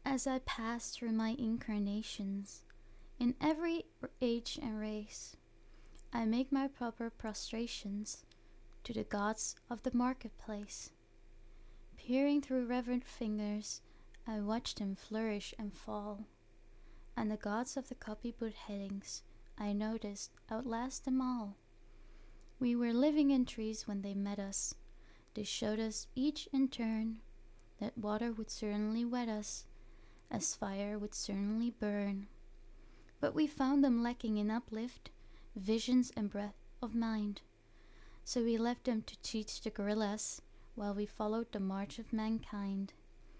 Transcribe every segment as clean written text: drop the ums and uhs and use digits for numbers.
As I pass through my incarnations, in every age and race, I make my proper prostrations to the gods of the marketplace. Peering through reverent fingers, I watch them flourish and fall, and the gods of the copybook headings I noticed outlast them all. We were living in trees when they met us. They showed us each in turn that water would certainly wet us, as fire would certainly burn. But we found them lacking in uplift, visions, and breadth of mind. So we left them to teach the gorillas, while we followed the march of mankind.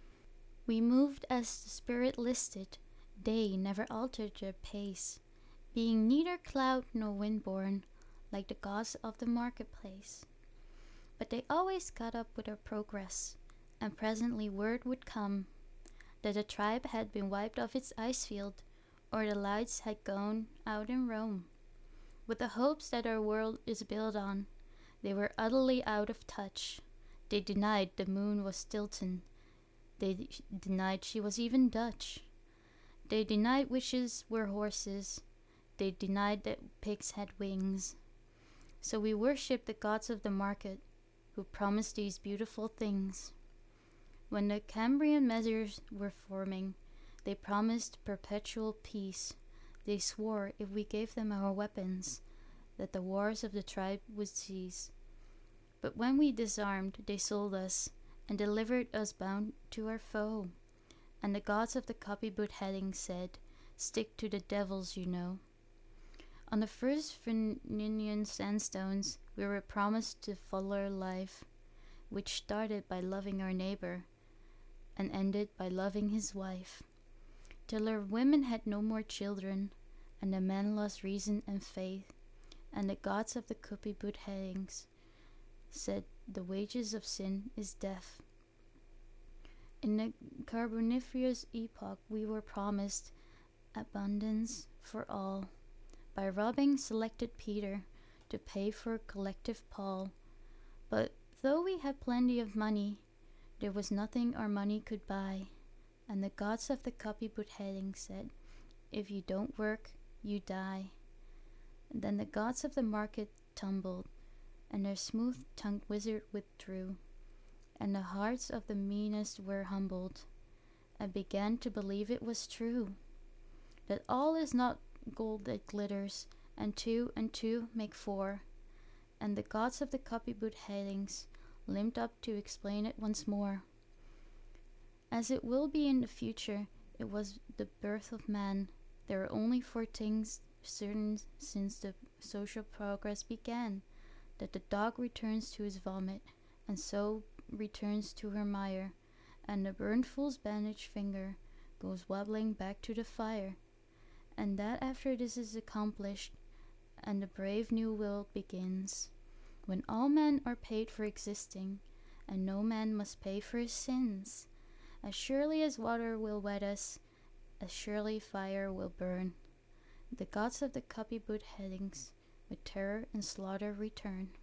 We moved as the spirit listed, they never altered their pace, being neither cloud nor wind-born, like the gods of the marketplace. But they always caught up with our progress, and presently word would come that the tribe had been wiped off its ice field, or the lights had gone out in Rome. With the hopes that our world is built on, they were utterly out of touch. They denied the moon was Stilton. They denied she was even Dutch. They denied witches were horses. They denied that pigs had wings. So we worshipped the gods of the market, who promised these beautiful things. When the Cambrian measures were forming, they promised perpetual peace. They swore if we gave them our weapons, that the wars of the tribe would cease. But when we disarmed, they sold us, and delivered us bound to our foe. And the gods of the copybook heading said, "Stick to the devils, you know." On the first Fenian sandstones, we were promised the fuller life, which started by loving our neighbor, and ended by loving his wife, till our women had no more children, and the men lost reason and faith, and the gods of the copybook headings said the wages of sin is death. In the Carboniferous epoch we were promised abundance for all, by robbing selected Peter to pay for collective Paul. But though we had plenty of money, there was nothing our money could buy, and the gods of the copybook heading said, "If you don't work, you die." And then the gods of the market tumbled, and their smooth-tongued wizard withdrew, and the hearts of the meanest were humbled, and began to believe it was true, that all is not gold that glitters, and two make four. And the gods of the copybook headings limped up to explain it once more. As it will be in the future, it was the birth of man. There are only four things certain since the social progress began: that the dog returns to his vomit, and so returns to her mire, and the burned fool's bandaged finger goes wobbling back to the fire, and that after this is accomplished, and the brave new world begins, when all men are paid for existing, and no man must pay for his sins. As surely as water will wet us, as surely fire will burn. The gods of the copybook headings with terror and slaughter return.